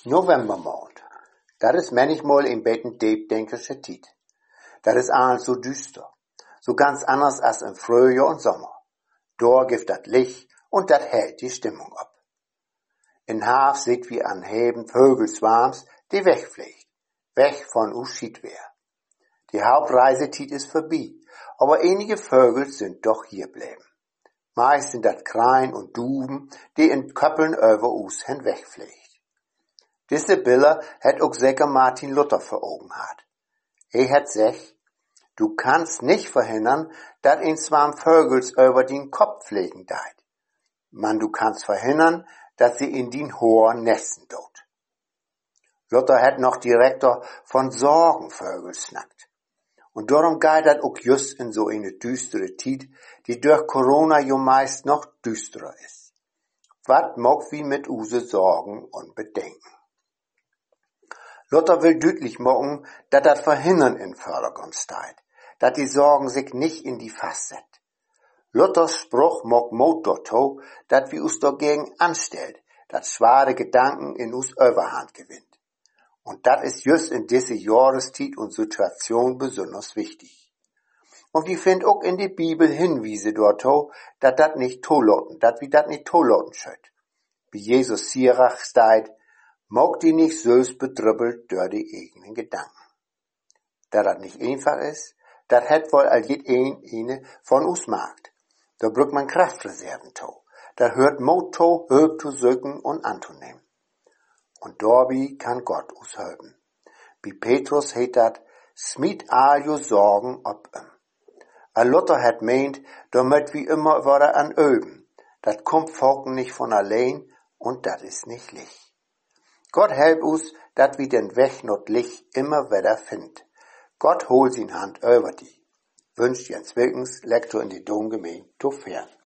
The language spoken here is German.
Novembermond. Dat is manchmal een beetje diepdenkersche tijd. Dat is alles so düster. So ganz anders als im Frühjahr und Sommer. Dort gibt dat Licht und dat hält die Stimmung ab. In Haaf seht wie an Heben Vögelswarms, die wegfliegt. Weg von Uschiedwehr. Die Hauptreisetiet ist vorbei, aber einige Vögel sind doch hier bleiben. Meist sind dat Krein und Duben, die in Köppeln über us hinwegfliegt. Diese Bilder hat auch Säcker Martin Luther vor Augen hat. Hat sech, du kannst nicht verhindern, dat ein Schwarm Vögels über den Kopf fliegen deit. Man, du kannst verhindern, dass sie in den Hohen nesten dort. Luther hat noch Direktor von Sorgenvögel snackt. Und darum geht dat auch just in so eine düstere Zeit, die durch Corona jo meist noch düsterer ist. Wat mag wie mit use Sorgen und Bedenken? Luther will deutlich machen, dass das Verhindern in Vordergrund steht, dass die Sorgen sich nicht in die Fass set. Luthers Spruch mag Motto, dass wir uns dagegen anstellt, dass schwere Gedanken in uns Überhand gewinnt. Und das ist just in diese Jahreszeit und Situation besonders wichtig. Und wir finden auch in der Bibel Hinweise dort, dass das nicht toloten, dass wir das nicht toloten schütt. Wie Jesus Sirach steht, mag die nicht selbst bedrübbelt durch die eigenen Gedanken. Da das nicht einfach ist, das hat wohl all eine von uns magt. Da braucht man Kraftreserven to. Da hört Motto, Hilfe zu suchen und anzunehmen. Und dabei kann Gott uns helfen. Wie Petrus heet dat, smiet all jo Sorgen ob ihm. A Luther hat meint, damit wie immer wieder an üben. Dat kommt Volken nicht von allein und dat ist nicht Licht. Gott help uns, dat wir den Weg not Licht immer wieder find. Gott hol sin Hand über die. Wünscht Jens Wilkens, Lektor in die Domgemeinde Tofern.